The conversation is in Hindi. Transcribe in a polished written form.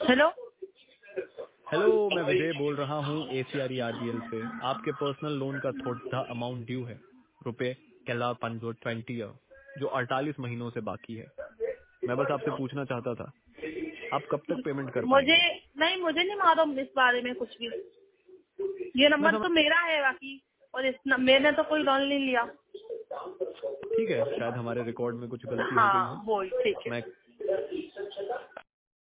हेलो। हेलो, मैं विजय बोल रहा हूँ ACRERBL से। आपके पर्सनल लोन का थोड़ा अमाउंट ड्यू है, रुपए 20 जो 48 महीनों से बाकी है। मैं बस आपसे पूछना चाहता था, आप कब तक पेमेंट कर मुझे पाएंगे? मुझे नहीं मालूम इस बारे में कुछ भी। ये मैं नंबर समझ तो मेरा है बाकी, और मैंने तो कोई लोन नहीं लिया। ठीक है, शायद हमारे रिकॉर्ड में कुछ गलती हो गई हो। हाँ वो ठीक है। मैं